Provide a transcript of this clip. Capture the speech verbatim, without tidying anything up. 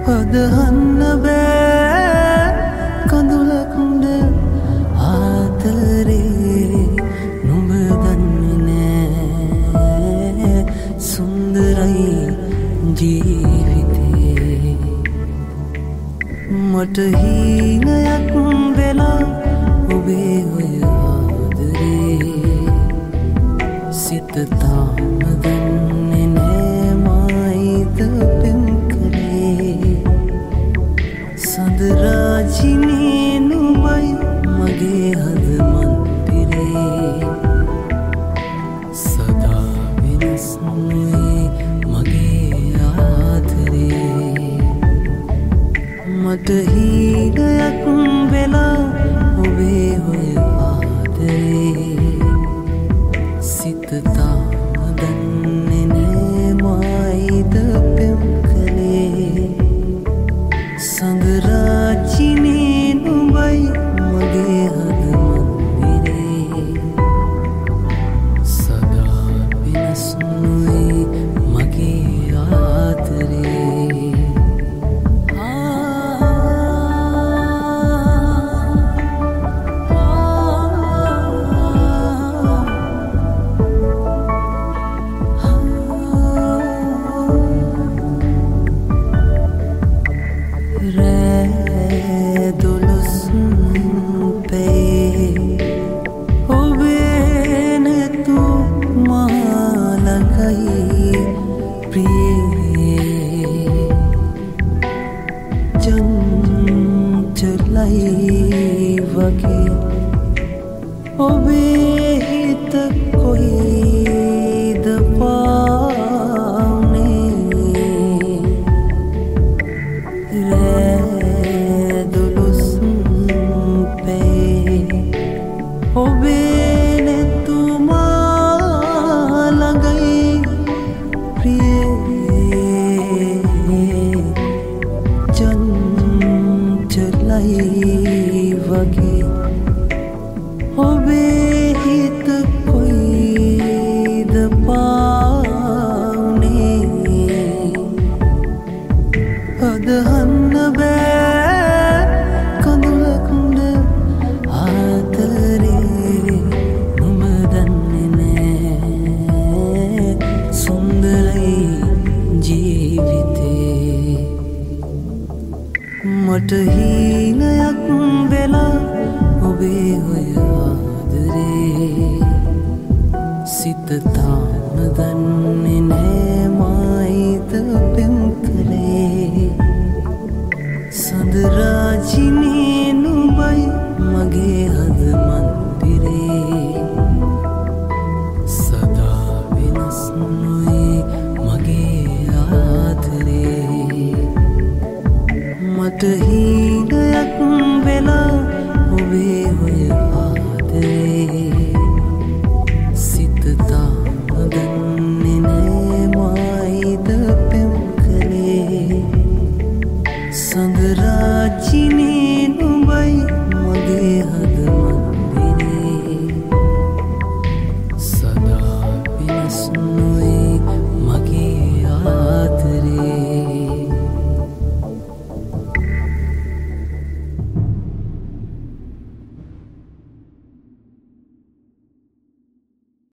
අදහන්න බෑ කඳුලකුඩ ආදරේ නුඹ දන්නේ නෑ සුන්දරයි ජීවිතේ මට හීනයක් වෙලා ඔබේ ඔය ආදරේ සිත තාම දන්නේ නෑ මායිද පෙම් සඳරාජිනේ නුඹයි මගේ හද මන්දිරේ සදා වෙනස් නුයි මගේ ආදරේ මට හීනයක් වෙලා ඔබේ ඔය ආදරේ සිත තාම දන්නේ නෑ මායිද පෙම් කලේ සඳරාජිනේ නුඹයි මගේ හද මන්දිරේ සදා වෙනස් නුයි මගේ ආදරේ ඔබේ හිත කොයිද පාවුනේ රෑ දොළොස්ම් පේ ඔබේ නැතුමා ළඟයි ප්‍රියේ චංචලයි වගේ ඔබේ හිත කොයිද පාවුනේ අදහන්න බෑ කඳුලකුඩ ආදරේ නුඹ දන්නේ නෑ සුන්දරයි ජීවිතේ මට හීනයක් වෙලා ඔබේ ඔය ආදරේ සිත තාම දන්නේ නෑ මායිද පෙම් කලේ සඳරාජිනේ නුඹයි මගේ හද මන්දිරේ සදා වෙනස් නුයි මගේ ආදරේ මට හීනයක් වෙලා ඔබේ ඔය ආදරේ සිත තාම දන්නේ නෑ මායිද පෙම් කලේ සඳරාජිනේ නුඹයි මගේ හද මන්දිරේ සදා වෙනස්